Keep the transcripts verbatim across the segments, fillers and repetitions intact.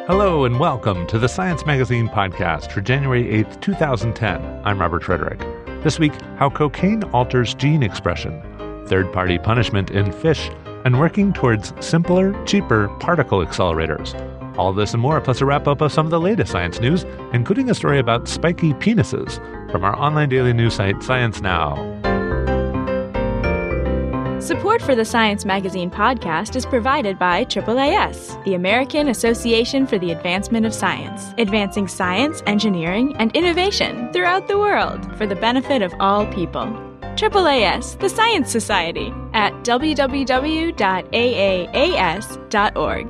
Hello and welcome to the Science Magazine podcast for January eighth, twenty ten. I'm Robert Frederick. This week, how cocaine alters gene expression, third-party punishment in fish, and working towards simpler, cheaper particle accelerators. All this and more, plus a wrap-up of some of the latest science news, including a story about spiky penises from our online daily news site, Science Now. Support for the Science Magazine podcast is provided by triple A S, the American Association for the Advancement of Science, advancing science, engineering, and innovation throughout the world for the benefit of all people. triple A S, the Science Society, at w w w dot a a a s dot org.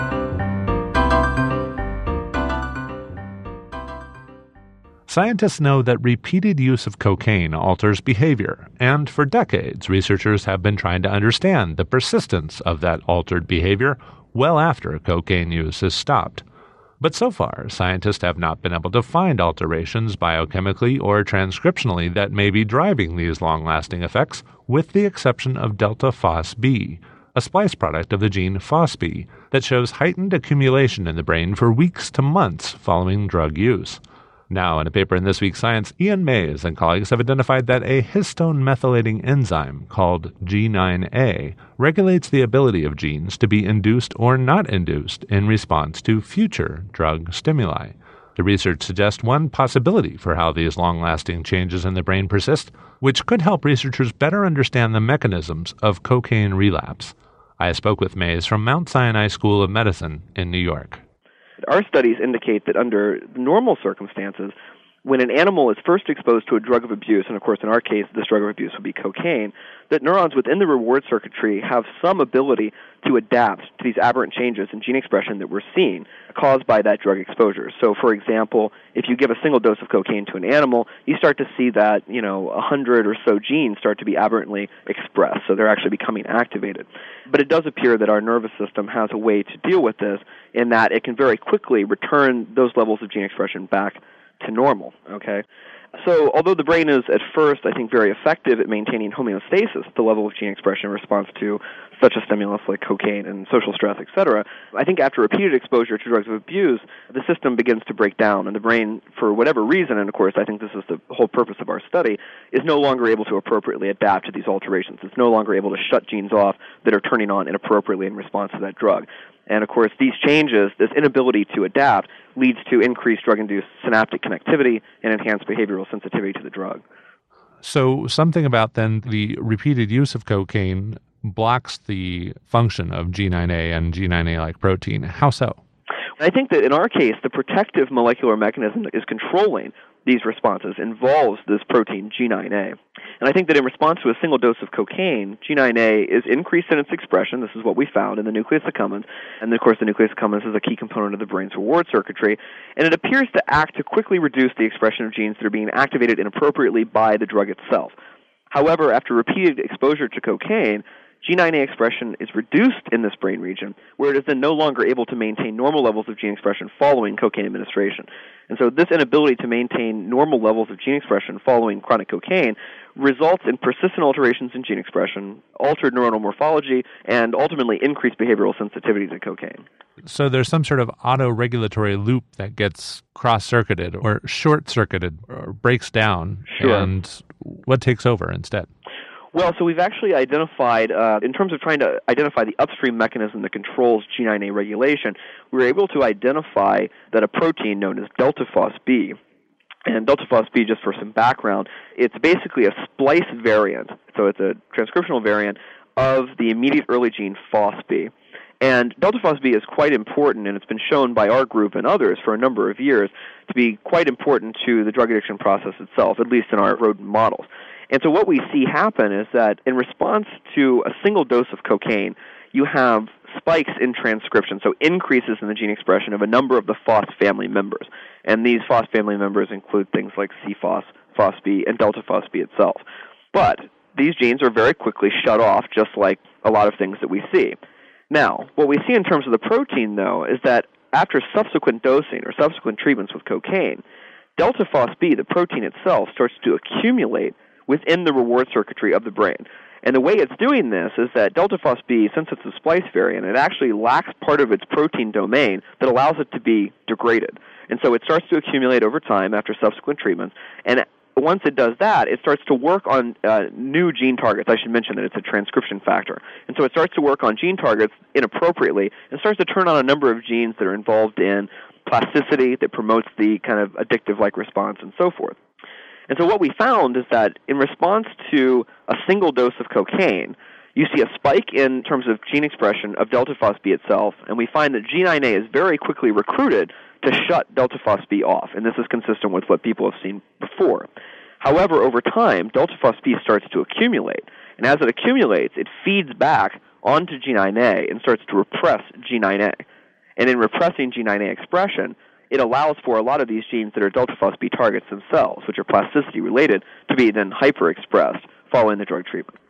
Scientists know that repeated use of cocaine alters behavior, and for decades, researchers have been trying to understand the persistence of that altered behavior well after cocaine use is stopped. But so far, scientists have not been able to find alterations biochemically or transcriptionally that may be driving these long-lasting effects, with the exception of delta P H O S B, a splice product of the gene P H O S B that shows heightened accumulation in the brain for weeks to months following drug use. Now, in a paper in this week's Science, Ian Mays and colleagues have identified that a histone methylating enzyme called G nine A regulates the ability of genes to be induced or not induced in response to future drug stimuli. The research suggests one possibility for how these long-lasting changes in the brain persist, which could help researchers better understand the mechanisms of cocaine relapse. I spoke with Mays from Mount Sinai School of Medicine in New York. Our studies indicate that under normal circumstances, when an animal is first exposed to a drug of abuse, and of course in our case this drug of abuse would be cocaine, that neurons within the reward circuitry have some ability to adapt to these aberrant changes in gene expression that we're seeing caused by that drug exposure. So for example, if you give a single dose of cocaine to an animal, you start to see that, you know, a hundred or so genes start to be aberrantly expressed, so they're actually becoming activated. But it does appear that our nervous system has a way to deal with this in that it can very quickly return those levels of gene expression back to normal, okay? So although the brain is at first, I think, very effective at maintaining homeostasis, the level of gene expression in response to such a stimulus like cocaine and social stress, et cetera, I think after repeated exposure to drugs of abuse, the system begins to break down, and the brain, for whatever reason, and of course I think this is the whole purpose of our study, is no longer able to appropriately adapt to these alterations. It's no longer able to shut genes off that are turning on inappropriately in response to that drug. And of course, these changes, this inability to adapt, leads to increased drug-induced synaptic connectivity and enhanced behavioral sensitivity to the drug. So something about then the repeated use of cocaine blocks the function of G nine A and G nine A-like protein. How so? I think that in our case, the protective molecular mechanism that is controlling these responses involves this protein G nine A. And I think that in response to a single dose of cocaine, G nine A is increased in its expression. This is what we found in the nucleus accumbens. And of course, the nucleus accumbens is a key component of the brain's reward circuitry. And it appears to act to quickly reduce the expression of genes that are being activated inappropriately by the drug itself. However, after repeated exposure to cocaine, G nine A expression is reduced in this brain region, where it is then no longer able to maintain normal levels of gene expression following cocaine administration. And so this inability to maintain normal levels of gene expression following chronic cocaine results in persistent alterations in gene expression, altered neuronal morphology, and ultimately increased behavioral sensitivity to cocaine. So there's some sort of auto-regulatory loop that gets cross-circuited or short-circuited or breaks down, Sure. And what takes over instead? Well, so we've actually identified, uh, in terms of trying to identify the upstream mechanism that controls G nine A regulation, we were able to identify that a protein known as delta P H O S B, and delta P H O S B, just for some background, it's basically a splice variant, so it's a transcriptional variant of the immediate early gene P H O S B. And delta P H O S B is quite important, and it's been shown by our group and others for a number of years to be quite important to the drug addiction process itself, at least in our rodent models. And so what we see happen is that in response to a single dose of cocaine, you have spikes in transcription, so increases in the gene expression of a number of the P H O S family members. And these P H O S family members include things like C F O S, P H O S B, and delta P H O S B itself. But these genes are very quickly shut off, just like a lot of things that we see. Now, what we see in terms of the protein, though, is that after subsequent dosing or subsequent treatments with cocaine, delta P H O S B, the protein itself, starts to accumulate within the reward circuitry of the brain. And the way it's doing this is that delta F O S B, since it's a splice variant, it actually lacks part of its protein domain that allows it to be degraded. And so it starts to accumulate over time after subsequent treatments. And once it does that, it starts to work on uh, new gene targets. I should mention that it's a transcription factor. And so it starts to work on gene targets inappropriately and starts to turn on a number of genes that are involved in plasticity, that promotes the kind of addictive-like response, and so forth. And so what we found is that in response to a single dose of cocaine, you see a spike in terms of gene expression of delta F O S B itself, and we find that G nine A is very quickly recruited to shut delta F O S B off, and this is consistent with what people have seen before. However, over time, delta F O S B starts to accumulate, and as it accumulates, it feeds back onto G nine A and starts to repress G nine A. And in repressing G nine A expression, it allows for a lot of these genes that are delta F O S B targets themselves, which are plasticity-related, to be then hyper-expressed following the drug treatment.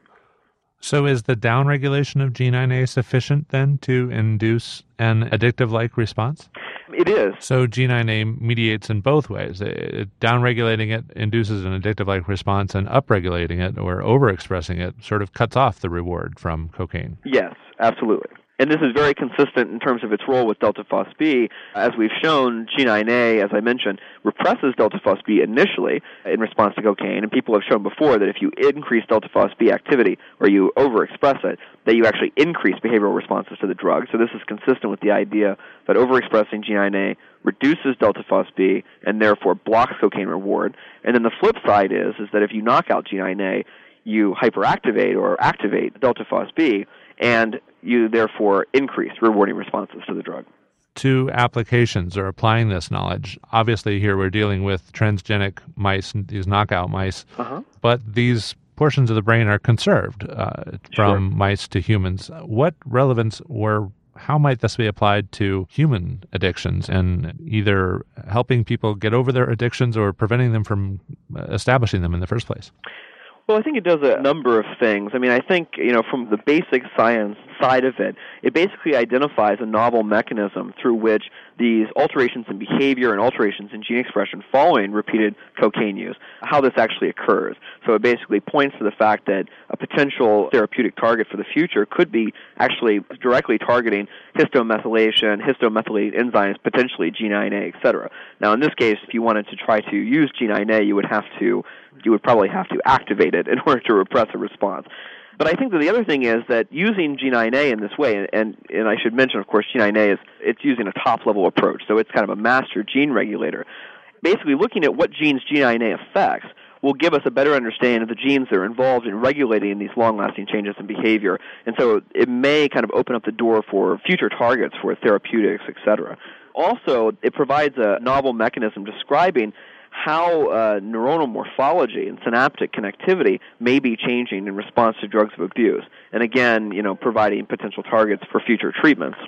So is the downregulation of G nine A sufficient then to induce an addictive-like response? It is. So G nine A mediates in both ways. It, downregulating it induces an addictive-like response, and upregulating it or overexpressing it sort of cuts off the reward from cocaine. Yes, absolutely. And this is very consistent in terms of its role with delta F O S B. As we've shown, G nine A, as I mentioned, represses delta F O S B initially in response to cocaine, and people have shown before that if you increase delta F O S B activity or you overexpress it, that you actually increase behavioral responses to the drug. So this is consistent with the idea that overexpressing G nine A reduces delta F O S B and therefore blocks cocaine reward. And then the flip side is, is that if you knock out G nine A, you hyperactivate or activate delta F O S B, and you therefore increase rewarding responses to the drug. Two applications or applying this knowledge. Obviously here we're dealing with transgenic mice, these knockout mice, uh-huh. but these portions of the brain are conserved uh, from sure. mice to humans. What relevance or how might this be applied to human addictions and either helping people get over their addictions or preventing them from establishing them in the first place? Well, I think it does a number of things. I mean, I think, you know, from the basic science side of it, it basically identifies a novel mechanism through which these alterations in behavior and alterations in gene expression following repeated cocaine use, how this actually occurs. So it basically points to the fact that a potential therapeutic target for the future could be actually directly targeting histomethylation, histomethylated enzymes, potentially G nine A, et cetera. Now, in this case, if you wanted to try to use G nine A, you would have to you would probably have to activate it in order to repress a response. But I think that the other thing is that using G nine A in this way, and, and I should mention, of course, G nine A is it's using a top-level approach, so it's kind of a master gene regulator. Basically, looking at what genes G nine A affects will give us a better understanding of the genes that are involved in regulating these long-lasting changes in behavior, and so it may kind of open up the door for future targets for therapeutics, et cetera. Also, it provides a novel mechanism describing how uh, neuronal morphology and synaptic connectivity may be changing in response to drugs of abuse. And again, you know, providing potential targets for future treatments.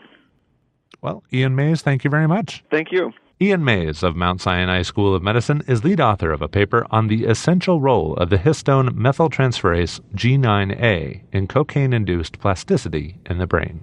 Well, Ian Mays, thank you very much. Thank you. Ian Mays of Mount Sinai School of Medicine is lead author of a paper on the essential role of the histone methyltransferase G nine A in cocaine-induced plasticity in the brain.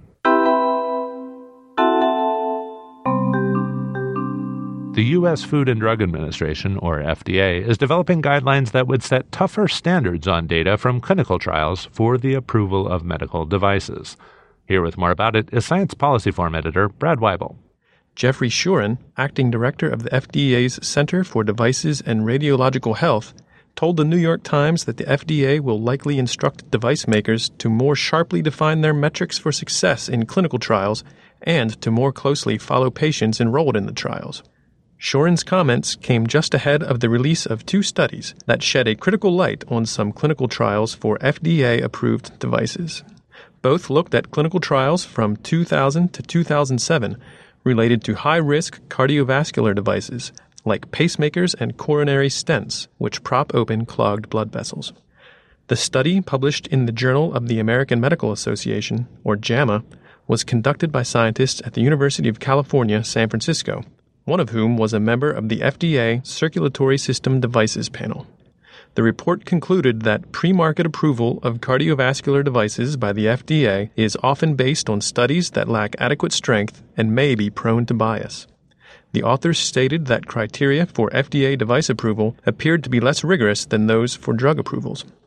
The U S Food and Drug Administration, or F D A, is developing guidelines that would set tougher standards on data from clinical trials for the approval of medical devices. Here with more about it is Science Policy Forum editor Brad Weibel. Jeffrey Shuren, acting director of the F D A's Center for Devices and Radiological Health, told the New York Times that the F D A will likely instruct device makers to more sharply define their metrics for success in clinical trials and to more closely follow patients enrolled in the trials. Shuren's comments came just ahead of the release of two studies that shed a critical light on some clinical trials for F D A-approved devices. Both looked at clinical trials from two thousand to two thousand seven related to high-risk cardiovascular devices like pacemakers and coronary stents, which prop open clogged blood vessels. The study, published in the Journal of the American Medical Association, or JAMA, was conducted by scientists at the University of California, San Francisco, one of whom was a member of the F D A Circulatory System Devices panel. The report concluded that pre-market approval of cardiovascular devices by the F D A is often based on studies that lack adequate strength and may be prone to bias. The authors stated that criteria for F D A device approval appeared to be less rigorous than those for drug approvals.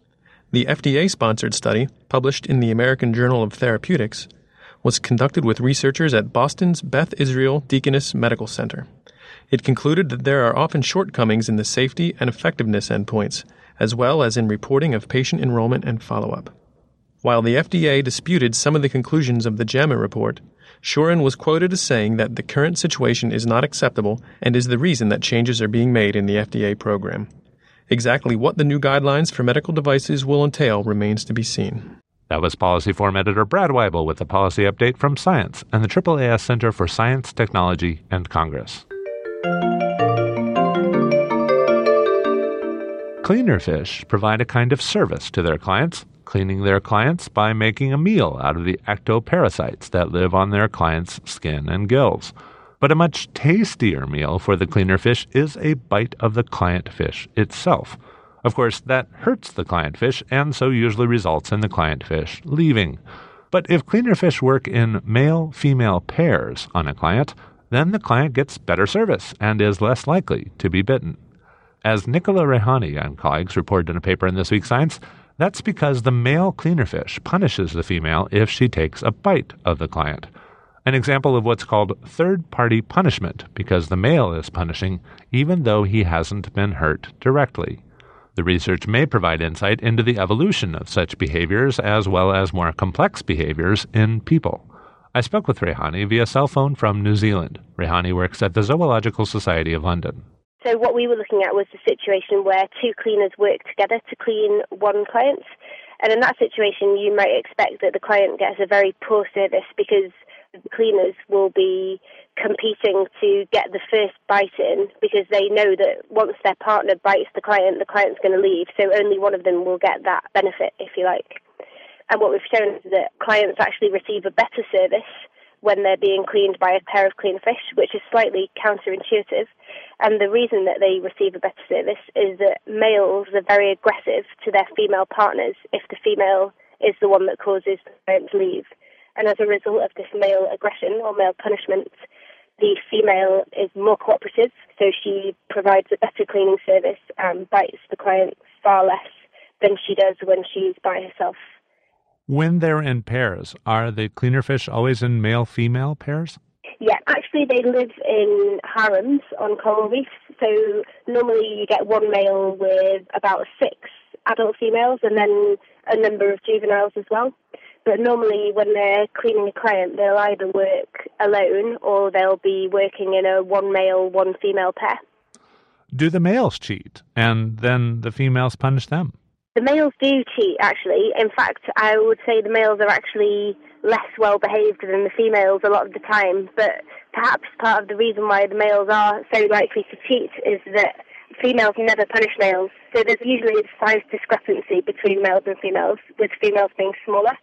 The F D A-sponsored study, published in the American Journal of Therapeutics, was conducted with researchers at Boston's Beth Israel Deaconess Medical Center. It concluded that there are often shortcomings in the safety and effectiveness endpoints, as well as in reporting of patient enrollment and follow-up. While the F D A disputed some of the conclusions of the JAMA report, Shuren was quoted as saying that the current situation is not acceptable and is the reason that changes are being made in the F D A program. Exactly what the new guidelines for medical devices will entail remains to be seen. That was Policy Forum editor Brad Weibel with a policy update from Science and the triple A S Center for Science, Technology, and Congress. Cleaner fish provide a kind of service to their clients, cleaning their clients by making a meal out of the ectoparasites that live on their clients' skin and gills. But a much tastier meal for the cleaner fish is a bite of the client fish itself. Of course, that hurts the client fish and so usually results in the client fish leaving. But if cleaner fish work in male-female pairs on a client, then the client gets better service and is less likely to be bitten. As Nicola Rehani and colleagues reported in a paper in This Week Science, that's because the male cleaner fish punishes the female if she takes a bite of the client. An example of what's called third-party punishment, because the male is punishing even though he hasn't been hurt directly. The research may provide insight into the evolution of such behaviors as well as more complex behaviors in people. I spoke with Rehani via cell phone from New Zealand. Rehani works at the Zoological Society of London. So what we were looking at was the situation where two cleaners work together to clean one client. And in that situation, you might expect that the client gets a very poor service because the cleaners will be competing to get the first bite in because they know that once their partner bites the client, the client's going to leave. So only one of them will get that benefit, if you like. And what we've shown is that clients actually receive a better service when they're being cleaned by a pair of clean fish, which is slightly counterintuitive. And the reason that they receive a better service is that males are very aggressive to their female partners if the female is the one that causes the client to leave. And as a result of this male aggression or male punishment, the female is more cooperative, so she provides a better cleaning service and bites the client far less than she does when she's by herself. When they're in pairs, are the cleaner fish always in male-female pairs? Yeah, actually they live in harems on coral reefs, so normally you get one male with about six adult females and then a number of juveniles as well. But normally when they're cleaning a client, they'll either work alone or they'll be working in a one male, one female pair. Do the males cheat and then the females punish them? The males do cheat, actually. In fact, I would say the males are actually less well-behaved than the females a lot of the time. But perhaps part of the reason why the males are so likely to cheat is that females never punish males. So there's usually a size discrepancy between males and females, with females being smaller.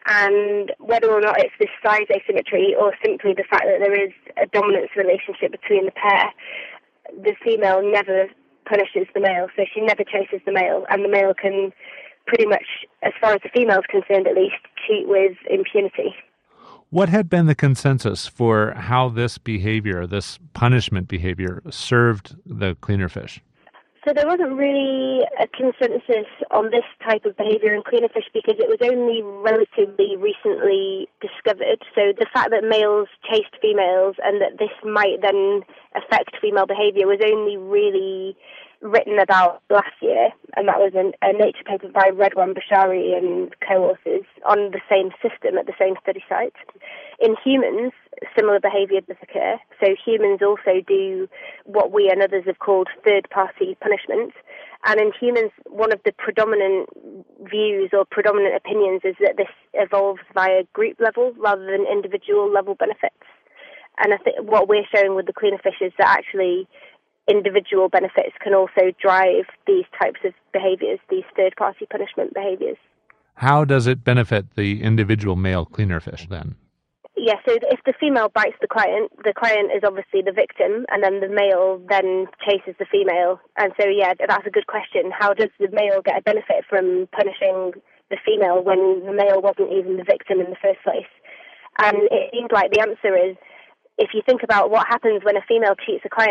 And whether or not it's this size asymmetry or simply the fact that there is a dominance relationship between the pair, the female never punishes the male, so she never chases the male, and the male can pretty much, as far as the female is concerned at least, cheat with impunity. What had been the consensus for how this behavior, this punishment behavior, served the cleaner fish? So there wasn't really a consensus on this type of behavior in cleaner fish because it was only relatively recently discovered. So the fact that males chased females and that this might then affect female behavior was only really written about last year, and that was in a Nature paper by Redwan Bashari and co-authors on the same system at the same study site. In humans, similar behaviour does occur. So humans also do what we and others have called third-party punishment. And in humans, one of the predominant views or predominant opinions is that this evolves via group level rather than individual level benefits. And I think what we're showing with the cleaner fish is that actually individual benefits can also drive these types of behaviours, these third-party punishment behaviours. How does it benefit the individual male cleaner fish then? Yeah, so if the female bites the client, the client is obviously the victim, and then the male then chases the female. And so, yeah, that's a good question. How does the male get a benefit from punishing the female when the male wasn't even the victim in the first place? And it seems like the answer is, if you think about what happens when a female cheats a client,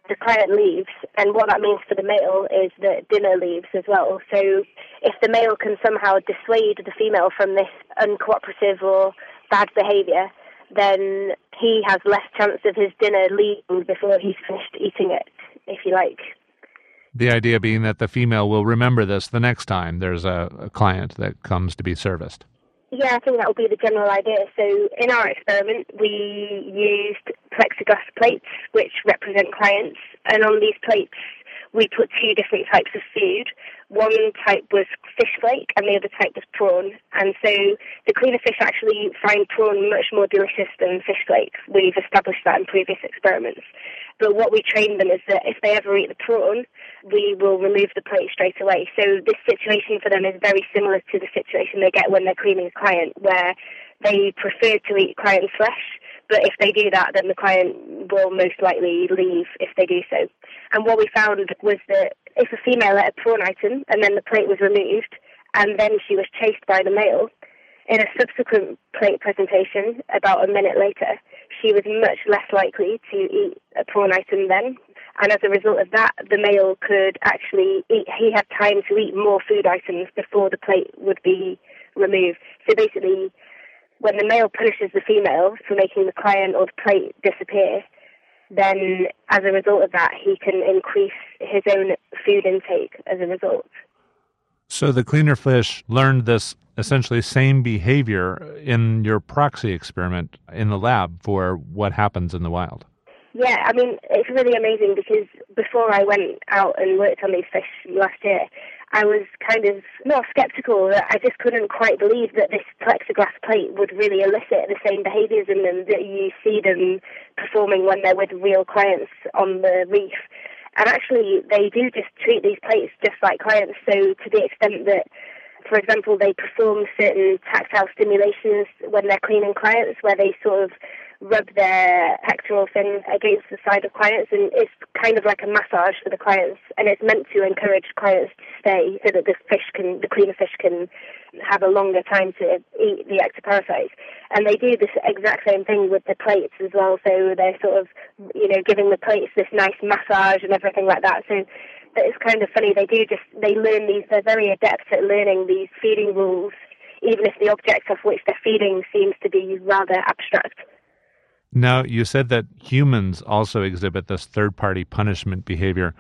the client leaves, and what that means for the male is that dinner leaves as well. So if the male can somehow dissuade the female from this uncooperative or bad behaviour, then he has less chance of his dinner leaving before he's finished eating it, if you like. The idea being that the female will remember this the next time there's a, a client that comes to be serviced. Yeah, I think that would be the general idea. So in our experiment, we used plexiglass plates, which represent clients, and on these plates, we put two different types of food. One type was fish flake, and the other type was prawn. And so the cleaner fish actually find prawn much more delicious than fish flake. We've established that in previous experiments. But what we trained them is that if they ever eat the prawn, we will remove the plate straight away. So this situation for them is very similar to the situation they get when they're cleaning a client, where they prefer to eat client's flesh, but if they do that, then the client will most likely leave if they do so. And what we found was that if a female ate a prawn item and then the plate was removed, and then she was chased by the male, in a subsequent plate presentation, about a minute later, she was much less likely to eat a prawn item then. And as a result of that, the male could actually eat, he had time to eat more food items before the plate would be removed. So basically, when the male punishes the female for making the client or the plate disappear, then as a result of that, he can increase his own food intake as a result. So the cleaner fish learned this essentially same behavior in your proxy experiment in the lab for what happens in the wild. Yeah, I mean, it's really amazing because before I went out and worked on these fish last year, I was kind of not skeptical. That I just couldn't quite believe that this plexiglass plate would really elicit the same behaviours in them that you see them performing when they're with real clients on the reef. And actually, they do just treat these plates just like clients, so to the extent that, for example, they perform certain tactile stimulations when they're cleaning clients, where they sort of rub their pectoral fin against the side of clients, and it's kind of like a massage for the clients, and it's meant to encourage clients to stay so that the fish can, the cleaner fish can have a longer time to eat the ectoparasites. And they do this exact same thing with the plates as well, so they're sort of, you know, giving the plates this nice massage and everything like that. So it's kind of funny, they do just, they learn these, they're very adept at learning these feeding rules, even if the object of which they're feeding seems to be rather abstract. Now, you said that humans also exhibit this third-party punishment behavior,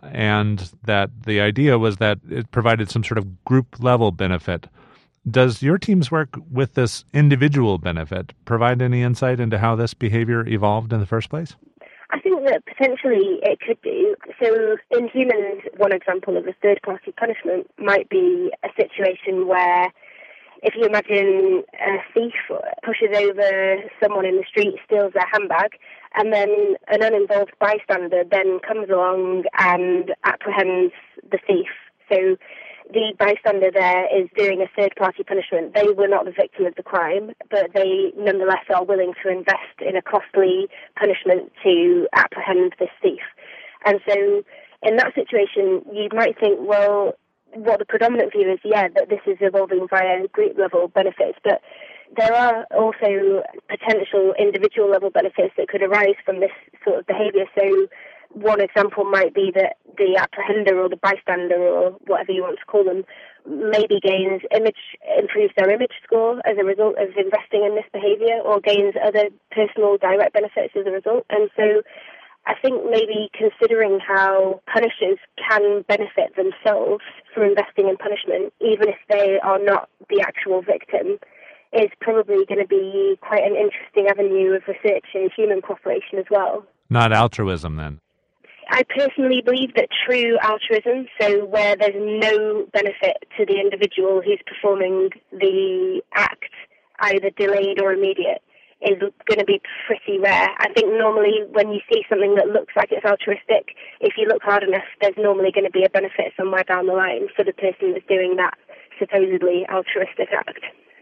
and that the idea was that it provided some sort of group-level benefit. Does your team's work with this individual benefit provide any insight into how this behavior evolved in the first place? I think that potentially it could do. So in humans, one example of a third-party punishment might be a situation where if you imagine a thief pushes over someone in the street, steals their handbag, and then an uninvolved bystander then comes along and apprehends the thief. So the bystander there is doing a third-party punishment. They were not the victim of the crime, but they nonetheless are willing to invest in a costly punishment to apprehend this thief. And so in that situation, you might think, well, what the predominant view is, yeah, that this is evolving via group-level benefits, but there are also potential individual-level benefits that could arise from this sort of behaviour. So one example might be that the apprehender or the bystander or whatever you want to call them maybe gains image, improves their image score as a result of investing in this behaviour, or gains other personal direct benefits as a result. And so I think maybe considering how punishers can benefit themselves for investing in punishment, even if they are not the actual victim, is probably going to be quite an interesting avenue of research in human cooperation as well. Not altruism, then? I personally believe that true altruism, so where there's no benefit to the individual who's performing the act, either delayed or immediate, is going to be pretty rare. I think normally when you see something that looks like it's altruistic, if you look hard enough, there's normally going to be a benefit somewhere down the line for the person that's doing that supposedly altruistic act.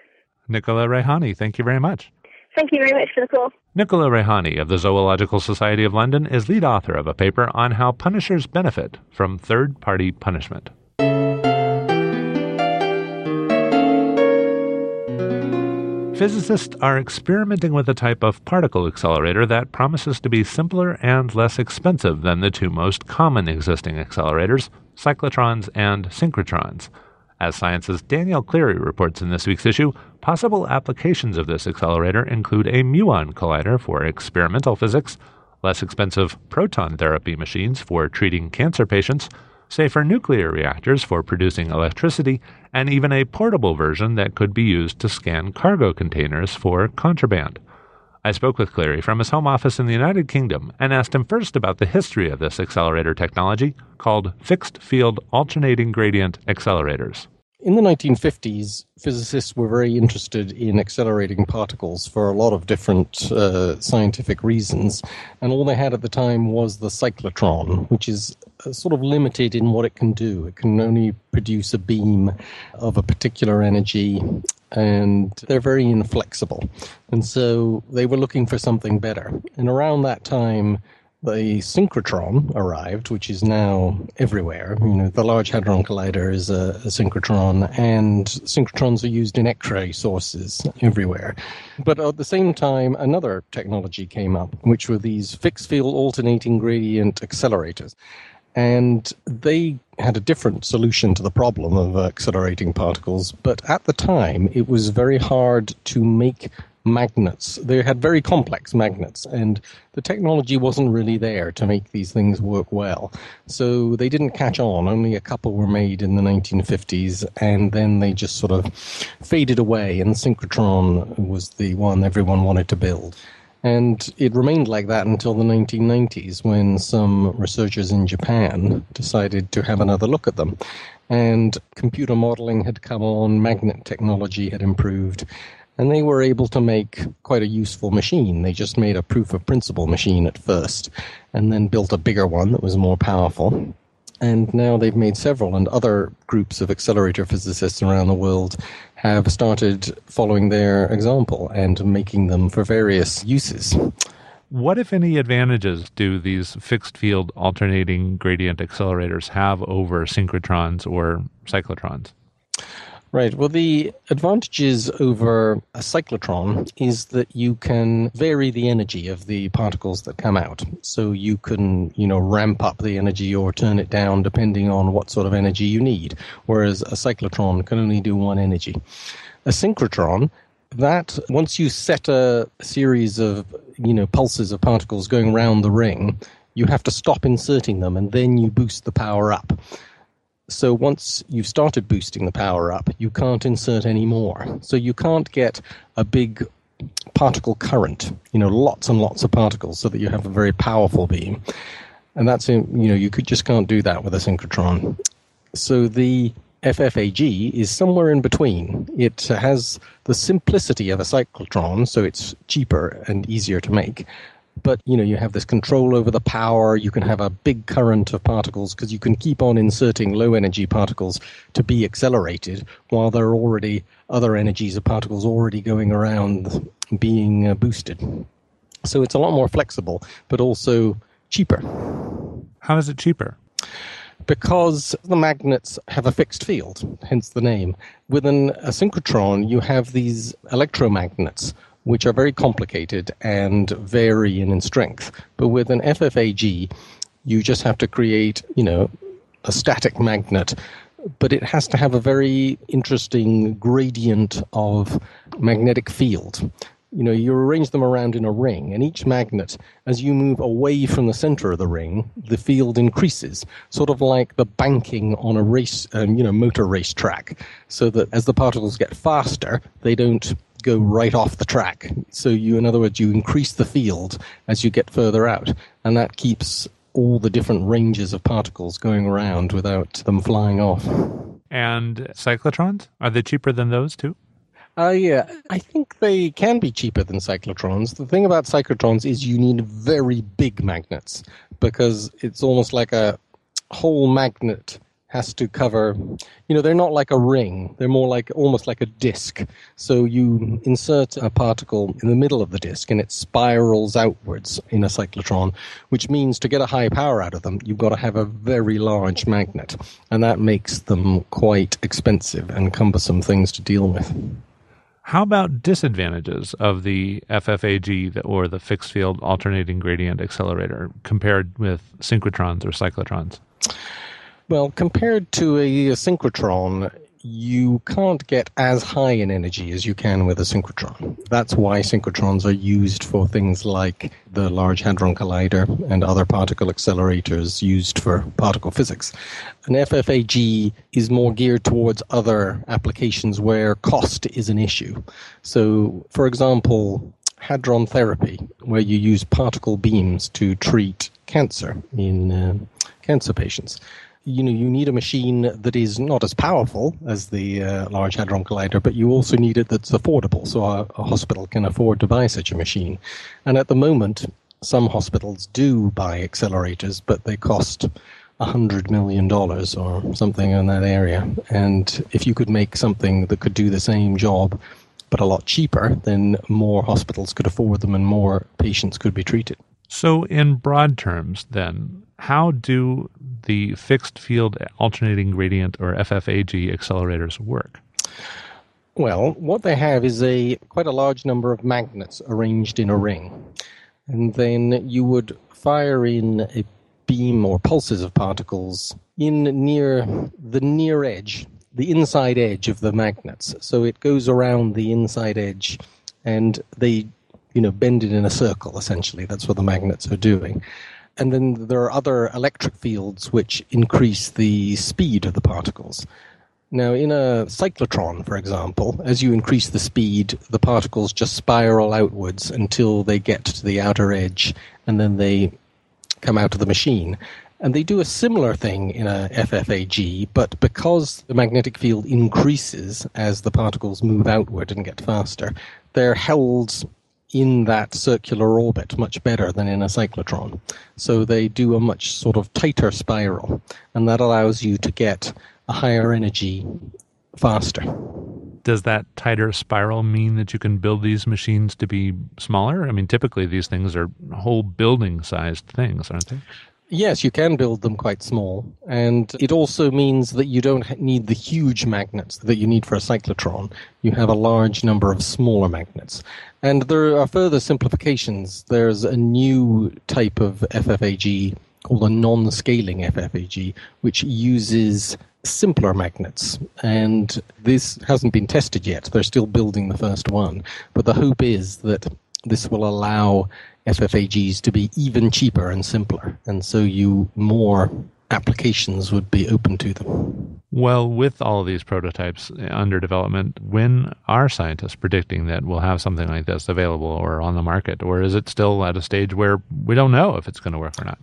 Nicola Raihani, thank you very much. Thank you very much for the call. Nicola Raihani of the Zoological Society of London is lead author of a paper on how punishers benefit from third-party punishment. Physicists are experimenting with a type of particle accelerator that promises to be simpler and less expensive than the two most common existing accelerators, cyclotrons and synchrotrons. As Science's Danielle Cleary reports in this week's issue, possible applications of this accelerator include a muon collider for experimental physics, less expensive proton therapy machines for treating cancer patients, safer nuclear reactors for producing electricity, and even a portable version that could be used to scan cargo containers for contraband. I spoke with Cleary from his home office in the United Kingdom and asked him first about the history of this accelerator technology called fixed-field alternating gradient accelerators. In the nineteen fifties, physicists were very interested in accelerating particles for a lot of different uh, scientific reasons, and all they had at the time was the cyclotron, which is uh, sort of limited in what it can do. It can only produce a beam of a particular energy, and they're very inflexible. And so they were looking for something better. And around that time, the synchrotron arrived, which is now everywhere. You know, the Large Hadron Collider is a, a synchrotron, and synchrotrons are used in X-ray sources everywhere. But at the same time, another technology came up, which were these fixed-field alternating gradient accelerators. And they had a different solution to the problem of accelerating particles, but at the time, it was very hard to make magnets. They had very complex magnets, and the technology wasn't really there to make these things work well. So they didn't catch on. Only a couple were made in the nineteen fifties, and then they just sort of faded away, and synchrotron was the one everyone wanted to build. And it remained like that until the nineteen nineties, when some researchers in Japan decided to have another look at them. And computer modeling had come on, magnet technology had improved, and they were able to make quite a useful machine. They just made a proof of principle machine at first, and then built a bigger one that was more powerful. And now they've made several, and other groups of accelerator physicists around the world have started following their example and making them for various uses. What, if any, advantages do these fixed-field alternating gradient accelerators have over synchrotrons or cyclotrons? Right. Well, the advantages over a cyclotron is that you can vary the energy of the particles that come out. So you can, you know, ramp up the energy or turn it down depending on what sort of energy you need, whereas a cyclotron can only do one energy. A synchrotron, that once you set a series of, you know, pulses of particles going around the ring, you have to stop inserting them, and then you boost the power up. So once you've started boosting the power up, you can't insert any more. So you can't get a big particle current, you know, lots and lots of particles, so that you have a very powerful beam. And that's, you know, you could just can't do that with a synchrotron. So the F F A G is somewhere in between. It has the simplicity of a cyclotron, so it's cheaper and easier to make. But, you know, you have this control over the power. You can have a big current of particles because you can keep on inserting low-energy particles to be accelerated while there are already other energies of particles already going around being uh, boosted. So it's a lot more flexible, but also cheaper. How is it cheaper? Because the magnets have a fixed field, hence the name. Within a synchrotron, you have these electromagnets, which are very complicated and vary in strength. But with an F F A G, you just have to create, you know, a static magnet, but it has to have a very interesting gradient of magnetic field. You know, you arrange them around in a ring, and each magnet, as you move away from the center of the ring, the field increases, sort of like the banking on a race, um, you know, motor race track, so that as the particles get faster, they don't go right off the track. So you, in other words, you increase the field as you get further out, and that keeps all the different ranges of particles going around without them flying off. And cyclotrons, are they cheaper than those too? Uh, yeah, I think they can be cheaper than cyclotrons. The thing about cyclotrons is you need very big magnets, because it's almost like a whole magnet has to cover, you know, they're not like a ring. They're more like, almost like a disc. So you insert a particle in the middle of the disc and it spirals outwards in a cyclotron, which means to get a high power out of them, you've got to have a very large magnet. And that makes them quite expensive and cumbersome things to deal with. How about disadvantages of the F F A G or the fixed field alternating gradient accelerator compared with synchrotrons or cyclotrons? Well, compared to a, a synchrotron, you can't get as high an energy as you can with a synchrotron. That's why synchrotrons are used for things like the Large Hadron Collider and other particle accelerators used for particle physics. An F F A G is more geared towards other applications where cost is an issue. So, for example, hadron therapy, where you use particle beams to treat cancer in uh, cancer patients. You know, you need a machine that is not as powerful as the uh, Large Hadron Collider, but you also need it that's affordable, so a, a hospital can afford to buy such a machine. And at the moment, some hospitals do buy accelerators, but they cost one hundred million dollars or something in that area. And if you could make something that could do the same job, but a lot cheaper, then more hospitals could afford them and more patients could be treated. So in broad terms, then, how do the fixed field alternating gradient or F F A G accelerators work? Well, what they have is a quite a large number of magnets arranged in a ring. And then you would fire in a beam or pulses of particles in near the near edge, the inside edge of the magnets. So it goes around the inside edge and they, you know, bend it in a circle, essentially. That's what the magnets are doing. And then there are other electric fields which increase the speed of the particles. Now, in a cyclotron, for example, as you increase the speed, the particles just spiral outwards until they get to the outer edge, and then they come out of the machine. And they do a similar thing in a F F A G, but because the magnetic field increases as the particles move outward and get faster, they're held in that circular orbit much better than in a cyclotron. So they do a much sort of tighter spiral, and that allows you to get a higher energy faster. Does that tighter spiral mean that you can build these machines to be smaller? I mean, typically these things are whole building-sized things, aren't they? Yes, you can build them quite small, and it also means that you don't need the huge magnets that you need for a cyclotron. You have a large number of smaller magnets. And there are further simplifications. There's a new type of F F A G called a non-scaling F F A G, which uses simpler magnets. And this hasn't been tested yet. They're still building the first one. But the hope is that this will allow F F A Gs to be even cheaper and simpler, and so you more applications would be open to them. Well, with all of these prototypes under development, when are scientists predicting that we'll have something like this available or on the market, or is it still at a stage where we don't know if it's going to work or not?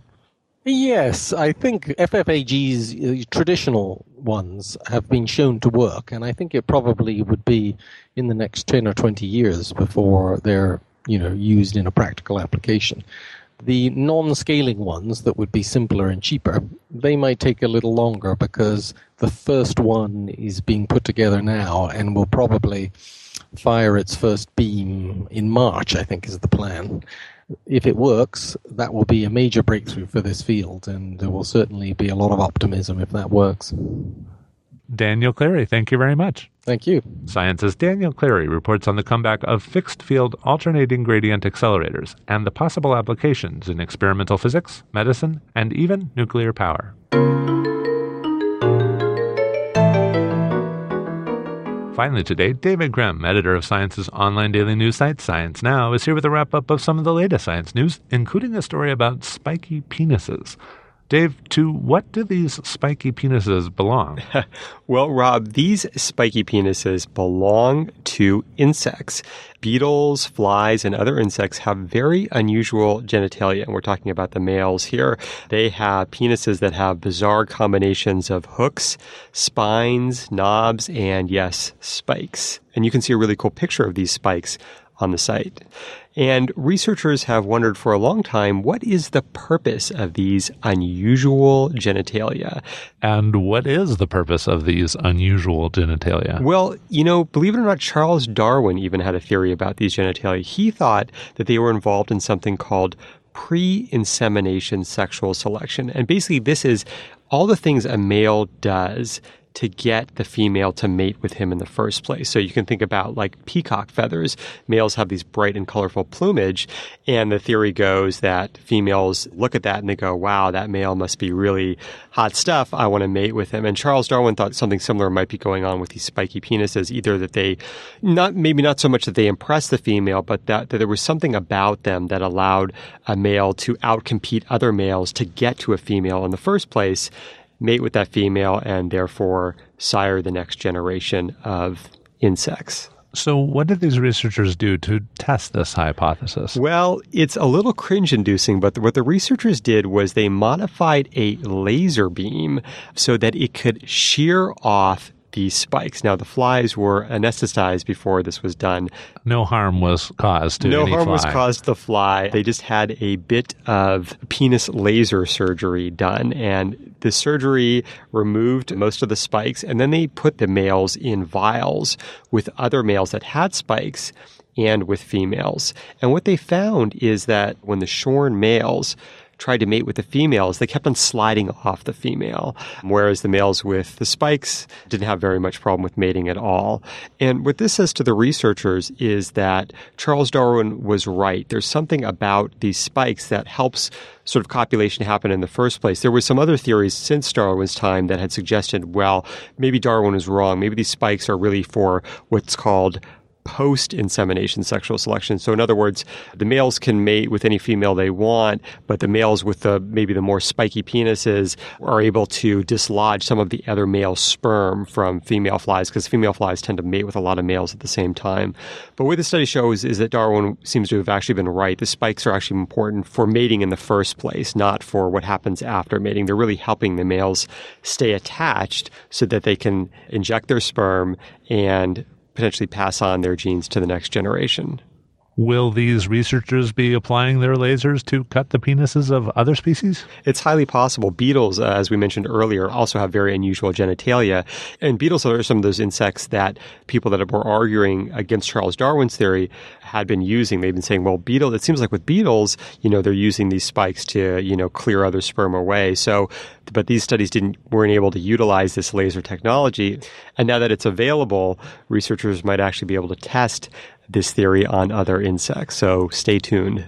Yes, I think F F A Gs, uh, traditional ones, have been shown to work, and I think it probably would be in the next ten or twenty years before they're you know, used in a practical application. The non-scaling ones that would be simpler and cheaper, they might take a little longer because the first one is being put together now and will probably fire its first beam in March, I think is the plan. If it works, that will be a major breakthrough for this field, and there will certainly be a lot of optimism if that works. Daniel Clery, thank you very much. Thank you. Science's Daniel Clery reports on the comeback of fixed-field alternating gradient accelerators and the possible applications in experimental physics, medicine, and even nuclear power. Finally today, David Grimm, editor of Science's online daily news site Science Now, is here with a wrap-up of some of the latest science news, including a story about spiky penises. Dave, to what do these spiky penises belong? Well, Rob, these spiky penises belong to insects. Beetles, flies, and other insects have very unusual genitalia, and we're talking about the males here. They have penises that have bizarre combinations of hooks, spines, knobs, and, yes, spikes. And you can see a really cool picture of these spikes on the site. And researchers have wondered for a long time, what is the purpose of these unusual genitalia? And what is the purpose of these unusual genitalia? Well, you know, believe it or not, Charles Darwin even had a theory about these genitalia. He thought that they were involved in something called pre-insemination sexual selection. And basically, this is all the things a male does to get the female to mate with him in the first place. So you can think about like peacock feathers. Males have these bright and colorful plumage, and the theory goes that females look at that and they go, wow, that male must be really hot stuff. I want to mate with him. And Charles Darwin thought something similar might be going on with these spiky penises, either that they, not maybe not so much that they impress the female, but that, that there was something about them that allowed a male to outcompete other males to get to a female in the first place, mate with that female, and therefore sire the next generation of insects. So what did these researchers do to test this hypothesis? Well, it's a little cringe-inducing, but what the researchers did was they modified a laser beam so that it could shear off these spikes. Now, the flies were anesthetized before this was done. No harm was caused to no any harm fly. was caused to the fly. They just had a bit of penis laser surgery done, and the surgery removed most of the spikes, and then they put the males in vials with other males that had spikes and with females. And what they found is that when the shorn males tried to mate with the females, they kept on sliding off the female, whereas the males with the spikes didn't have very much problem with mating at all. And what this says to the researchers is that Charles Darwin was right. There's something about these spikes that helps sort of copulation happen in the first place. There were some other theories since Darwin's time that had suggested, well, maybe Darwin was wrong. Maybe these spikes are really for what's called post-insemination sexual selection. So in other words, the males can mate with any female they want, but the males with the maybe the more spiky penises are able to dislodge some of the other male sperm from female flies, because female flies tend to mate with a lot of males at the same time. But what the study shows is that Darwin seems to have actually been right. The spikes are actually important for mating in the first place, not for what happens after mating. They're really helping the males stay attached so that they can inject their sperm and potentially pass on their genes to the next generation. Will these researchers be applying their lasers to cut the penises of other species? It's highly possible. Beetles, uh, as we mentioned earlier, also have very unusual genitalia. And beetles are some of those insects that people that were arguing against Charles Darwin's theory had been using. They've been saying, well, beetle, it seems like with beetles, you know, they're using these spikes to, you know, clear other sperm away. So, but these studies didn't, weren't able to utilize this laser technology. And now that it's available, researchers might actually be able to test this theory on other insects. So stay tuned.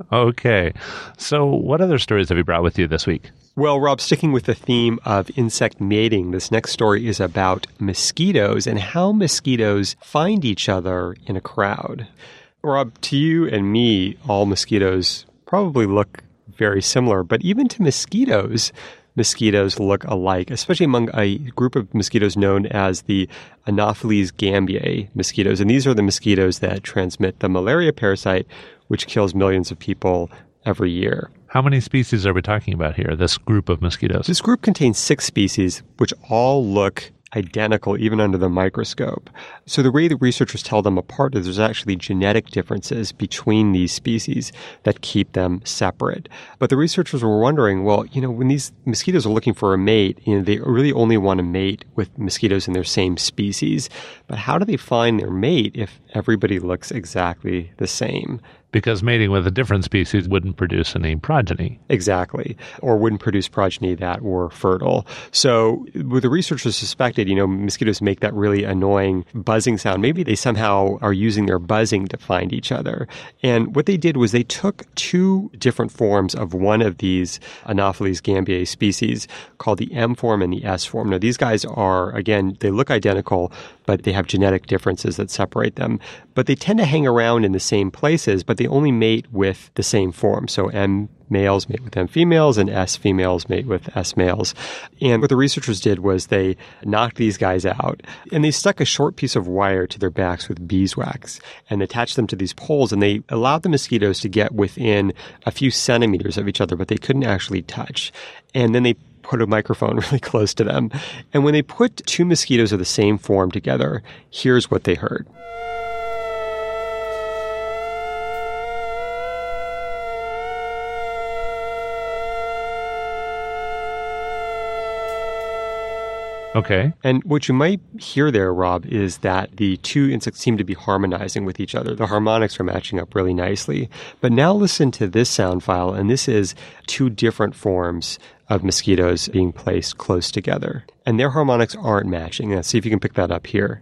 Okay. So what other stories have you brought with you this week? Well, Rob, sticking with the theme of insect mating, this next story is about mosquitoes and how mosquitoes find each other in a crowd. Rob, to you and me, all mosquitoes probably look very similar, but even to mosquitoes, mosquitoes look alike, especially among a group of mosquitoes known as the Anopheles gambiae mosquitoes. And these are the mosquitoes that transmit the malaria parasite, which kills millions of people every year. How many species are we talking about here, this group of mosquitoes? This group contains six species, which all look identical even under the microscope. So the way the researchers tell them apart is there's actually genetic differences between these species that keep them separate. But the researchers were wondering, well, you know, when these mosquitoes are looking for a mate, you know, they really only want to mate with mosquitoes in their same species. But how do they find their mate if everybody looks exactly the same? Because mating with a different species wouldn't produce any progeny. Exactly. Or wouldn't produce progeny that were fertile. So what the researchers suspected, you know, mosquitoes make that really annoying buzzing sound. Maybe they somehow are using their buzzing to find each other. And what they did was they took two different forms of one of these Anopheles gambiae species called the M form and the S form. Now, these guys are, again, they look identical, but they have genetic differences that separate them. But they tend to hang around in the same places, but they only mate with the same form. So M males mate with M females and S females mate with S males. And what the researchers did was they knocked these guys out and they stuck a short piece of wire to their backs with beeswax and attached them to these poles, and they allowed the mosquitoes to get within a few centimeters of each other, but they couldn't actually touch. And then they put a microphone really close to them. And when they put two mosquitoes of the same form together, here's what they heard. Okay. And what you might hear there, Rob, is that the two insects seem to be harmonizing with each other. The harmonics are matching up really nicely. But now listen to this sound file, and this is two different forms of mosquitoes being placed close together. And their harmonics aren't matching. Let's see if you can pick that up here.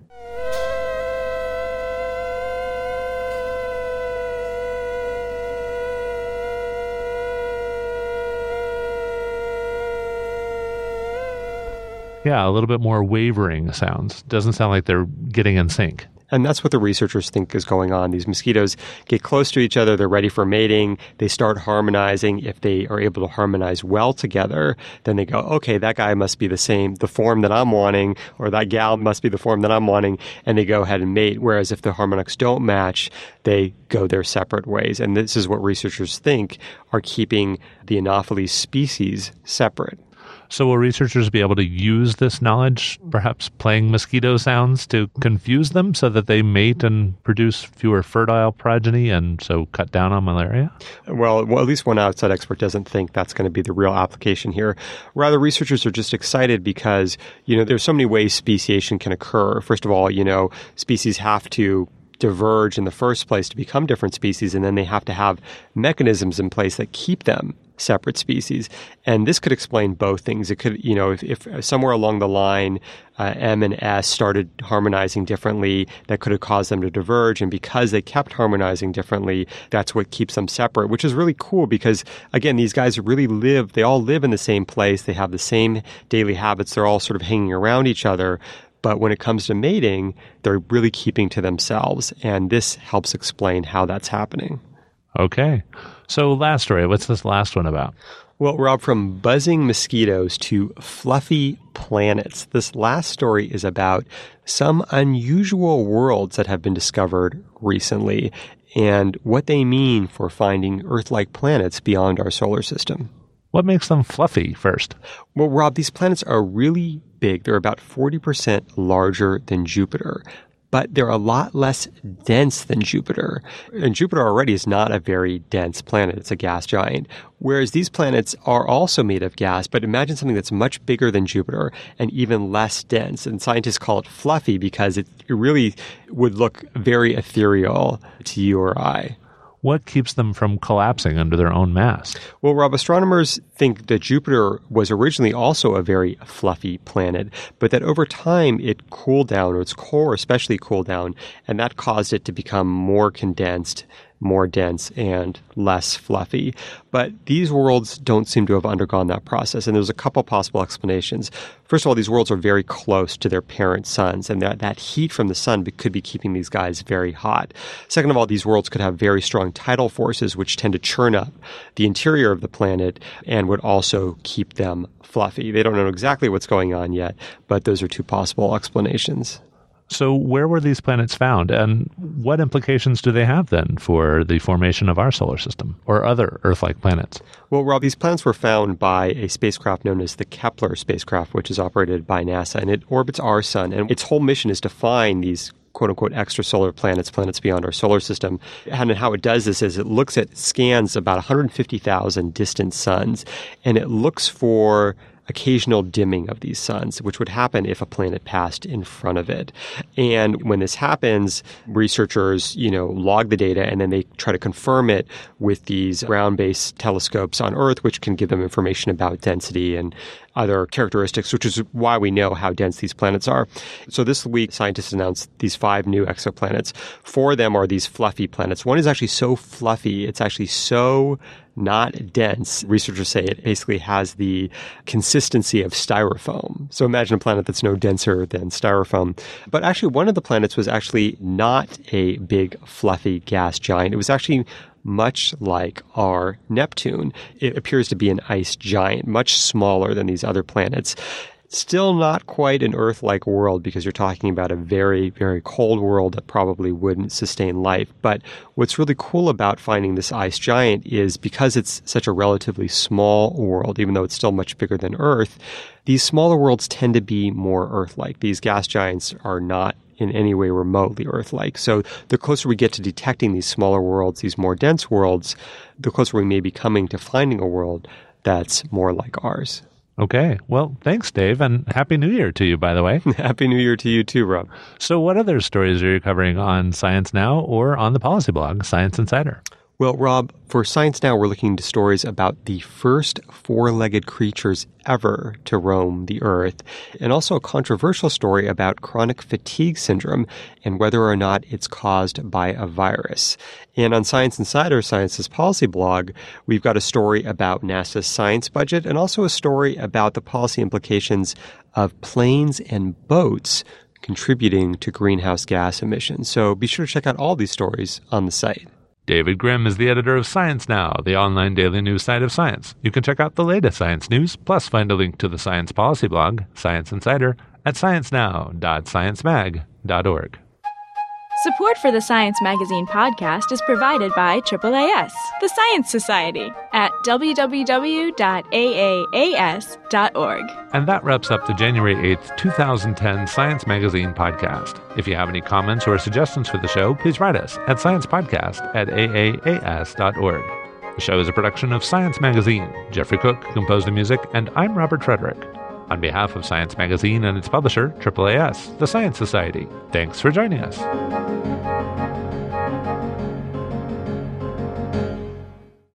Yeah, a little bit more wavering sounds. Doesn't sound like they're getting in sync. And that's what the researchers think is going on. These mosquitoes get close to each other. They're ready for mating. They start harmonizing. If they are able to harmonize well together, then they go, okay, that guy must be the same, the form that I'm wanting, or that gal must be the form that I'm wanting, and they go ahead and mate. Whereas if the harmonics don't match, they go their separate ways. And this is what researchers think are keeping the Anopheles species separate. So will researchers be able to use this knowledge, perhaps playing mosquito sounds, to confuse them so that they mate and produce fewer fertile progeny and so cut down on malaria? Well, well, at least one outside expert doesn't think that's going to be the real application here. Rather, researchers are just excited because, you know, there's so many ways speciation can occur. First of all, you know, species have to diverge in the first place to become different species, and then they have to have mechanisms in place that keep them separate species. And this could explain both things. It could, you know, if, if somewhere along the line, uh, M and S started harmonizing differently, that could have caused them to diverge. And because they kept harmonizing differently, that's what keeps them separate, which is really cool because, again, these guys really live, they all live in the same place. They have the same daily habits. They're all sort of hanging around each other. But when it comes to mating, they're really keeping to themselves. And this helps explain how that's happening. Okay. So last story, what's this last one about? Well, Rob, from buzzing mosquitoes to fluffy planets, this last story is about some unusual worlds that have been discovered recently and what they mean for finding Earth-like planets beyond our solar system. What makes them fluffy first? Well, Rob, these planets are really big. They're about forty percent larger than Jupiter. But they're a lot less dense than Jupiter. And Jupiter already is not a very dense planet. It's a gas giant. Whereas these planets are also made of gas, but imagine something that's much bigger than Jupiter and even less dense. And scientists call it fluffy because it, it really would look very ethereal to you or I. What keeps them from collapsing under their own mass? Well, Rob, astronomers think that Jupiter was originally also a very fluffy planet, but that over time it cooled down, or its core especially cooled down, and that caused it to become more condensed, more dense, and less fluffy. But these worlds don't seem to have undergone that process, and there's a couple possible explanations. First of all, these worlds are very close to their parent suns, and that, that heat from the sun could be keeping these guys very hot. Second of all, these worlds could have very strong tidal forces, which tend to churn up the interior of the planet and would also keep them fluffy. They don't know exactly what's going on yet, but those are two possible explanations. So where were these planets found, and what implications do they have then for the formation of our solar system or other Earth-like planets? Well, Rob, these planets were found by a spacecraft known as the Kepler spacecraft, which is operated by NASA, and it orbits our sun, and its whole mission is to find these quote-unquote extrasolar planets, planets beyond our solar system. And how it does this is it looks at, scans about one hundred fifty thousand distant suns, and it looks for occasional dimming of these suns, which would happen if a planet passed in front of it. And when this happens, researchers, you know, log the data and then they try to confirm it with these ground-based telescopes on Earth, which can give them information about density and other characteristics, which is why we know how dense these planets are. So this week, scientists announced these five new exoplanets. Four of them are these fluffy planets. One is actually so fluffy, it's actually so not dense. Researchers say it basically has the consistency of styrofoam. So imagine a planet that's no denser than styrofoam. But actually, one of the planets was actually not a big, fluffy gas giant. It was actually much like our Neptune. It appears to be an ice giant, much smaller than these other planets. Still not quite an Earth-like world because you're talking about a very, very cold world that probably wouldn't sustain life. But what's really cool about finding this ice giant is because it's such a relatively small world, even though it's still much bigger than Earth, these smaller worlds tend to be more Earth-like. These gas giants are not in any way remotely Earth-like. So the closer we get to detecting these smaller worlds, these more dense worlds, the closer we may be coming to finding a world that's more like ours. Okay. Well, thanks, Dave, and Happy New Year to you, by the way. Happy New Year to you too, Rob. So what other stories are you covering on Science Now or on the policy blog, Science Insider? Well, Rob, for Science Now, we're looking into stories about the first four-legged creatures ever to roam the Earth, and also a controversial story about chronic fatigue syndrome and whether or not it's caused by a virus. And on Science Insider, Science's policy blog, we've got a story about NASA's science budget and also a story about the policy implications of planes and boats contributing to greenhouse gas emissions. So be sure to check out all these stories on the site. David Grimm is the editor of Science Now, the online daily news site of science. You can check out the latest science news, plus find a link to the science policy blog, Science Insider, at science now dot science mag dot org. Support for the Science Magazine podcast is provided by triple A S, the Science Society, at w w w dot a a a s dot org. And that wraps up the January eighth, twenty ten Science Magazine podcast. If you have any comments or suggestions for the show, please write us at sciencepodcast at a a a s dot org. The show is a production of Science Magazine. Jeffrey Cook composed the music, and I'm Robert Frederick. On behalf of Science Magazine and its publisher, triple A S, the Science Society, thanks for joining us.